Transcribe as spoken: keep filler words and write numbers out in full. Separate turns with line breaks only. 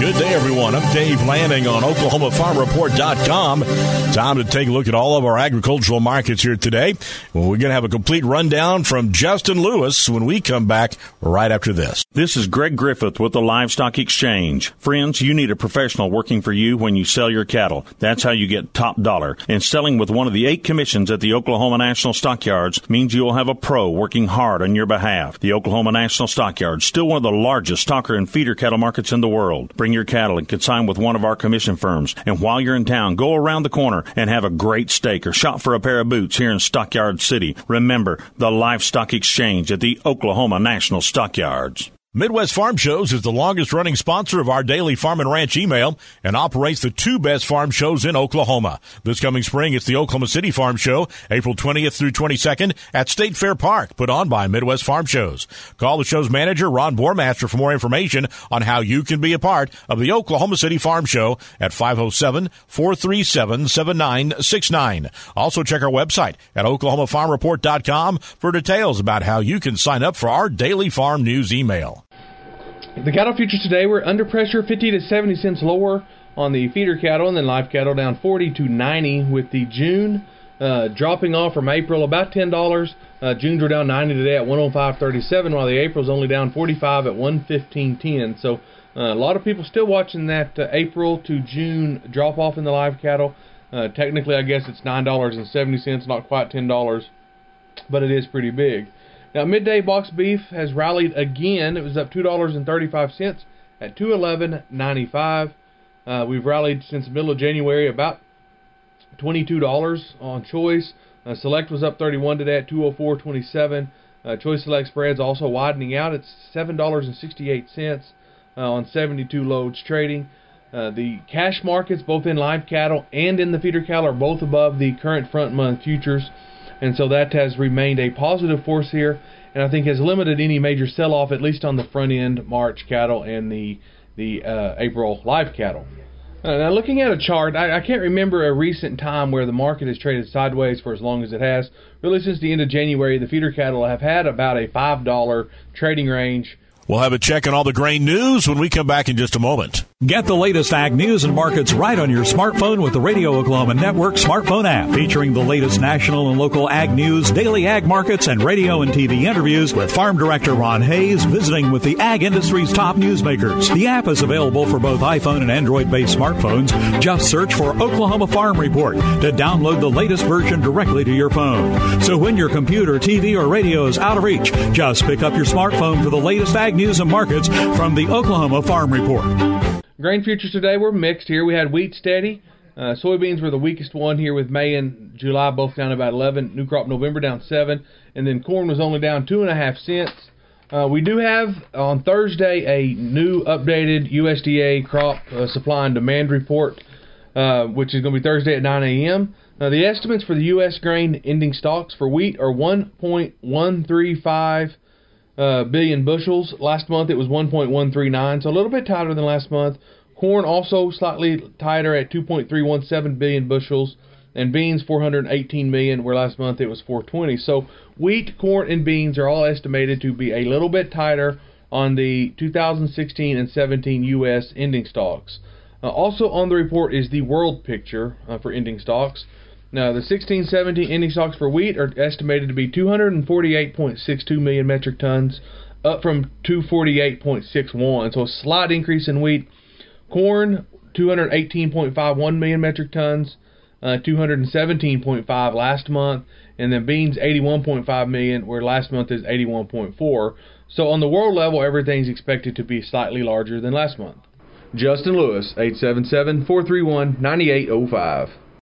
Good day, everyone. I'm Dave Lanning on Oklahoma Farm Report dot com. Time to take a look at all of our agricultural markets here today. Well, we're going to have a complete rundown from Justin Lewis when we come back right after this.
This is Greg Griffith with the Livestock Exchange. Friends, you need a professional working for you when you sell your cattle. That's how you get top dollar. And selling with one of the eight commissions at the Oklahoma National Stockyards means you will have a pro working hard on your behalf. The Oklahoma National Stockyards, still one of the largest stocker and feeder cattle markets in the world. Bring your cattle and consign with one of our commission firms. And while you're in town, go around the corner and have a great steak or shop for a pair of boots here in Stockyard City. Remember, the Livestock Exchange at the Oklahoma National Stockyards.
Midwest Farm Shows is the longest-running sponsor of our daily Farm and Ranch email and operates the two best farm shows in Oklahoma. This coming spring, it's the Oklahoma City Farm Show, April twentieth through twenty-second at State Fair Park, put on by Midwest Farm Shows. Call the show's manager, Ron Bormaster, for more information on how you can be a part of the Oklahoma City Farm Show at five oh seven, four three seven, seven nine six nine. Also check our website at Oklahoma Farm Report dot com for details about how you can sign up for our daily farm news email.
The cattle futures today were under pressure, fifty to seventy cents lower on the feeder cattle, and then live cattle down forty to ninety, with the June uh, dropping off from April about ten dollars. Uh, June's were down ninety today at one oh five thirty-seven, while the April's only down forty-five at one fifteen ten. So uh, a lot of people still watching that uh, April to June drop off in the live cattle. Uh, technically, I guess it's nine dollars and seventy cents, not quite ten dollars, but it is pretty big. Now, midday box beef has rallied again. It was up two dollars and thirty-five cents at two eleven ninety-five. Uh, we've rallied since the middle of January about twenty-two dollars on choice. Uh, select was up thirty-one today at two oh four twenty-seven. Uh, choice select spreads also widening out. It's seven dollars and sixty-eight cents uh, on seventy-two loads trading. Uh, the cash markets, both in live cattle and in the feeder cattle, are both above the current front month futures. And so that has remained a positive force here, and I think has limited any major sell-off, at least on the front-end March cattle and the the uh, April live cattle. Uh, now, looking at a chart, I, I can't remember a recent time where the market has traded sideways for as long as it has. Really, since the end of January, the feeder cattle have had about a five dollar trading range.
We'll have a check on all the grain news when we come back in just a moment.
Get the latest ag news and markets right on your smartphone with the Radio Oklahoma Network smartphone app, featuring the latest national and local ag news, daily ag markets, and radio and T V interviews with Farm Director Ron Hayes visiting with the ag industry's top newsmakers. The app is available for both iPhone and Android-based smartphones. Just search for Oklahoma Farm Report to download the latest version directly to your phone. So when your computer, T V, or radio is out of reach, just pick up your smartphone for the latest ag news and markets from the Oklahoma Farm Report.
Grain futures today were mixed here. We had wheat steady. Uh, soybeans were the weakest one here, with May and July both down about eleven. New crop November down seven. And then corn was only down two point five cents. Uh, we do have on Thursday a new updated U S D A crop uh, supply and demand report, uh, which is going to be Thursday at nine a.m. Uh, the estimates for the U S grain ending stocks for wheat are one point one three five Uh, billion bushels. Last month it was one point one three nine, so a little bit tighter than last month. Corn also slightly tighter at two point three one seven billion bushels, and beans four hundred eighteen million, where last month it was four twenty. So wheat, corn, and beans are all estimated to be a little bit tighter on the two thousand sixteen and seventeen U S ending stocks. Uh, also on the report is the world picture uh, for ending stocks. Now, the sixteen seventeen ending stocks for wheat are estimated to be two hundred forty-eight point six two million metric tons, up from two hundred forty-eight point six one. So a slight increase in wheat. Corn, two hundred eighteen point five one million metric tons, uh, two hundred seventeen point five last month. And then beans, eighty-one point five million, where last month is eighty-one point four. So on the world level, everything's expected to be slightly larger than last month. Justin Lewis, eight seven seven, four three one, nine eight oh five.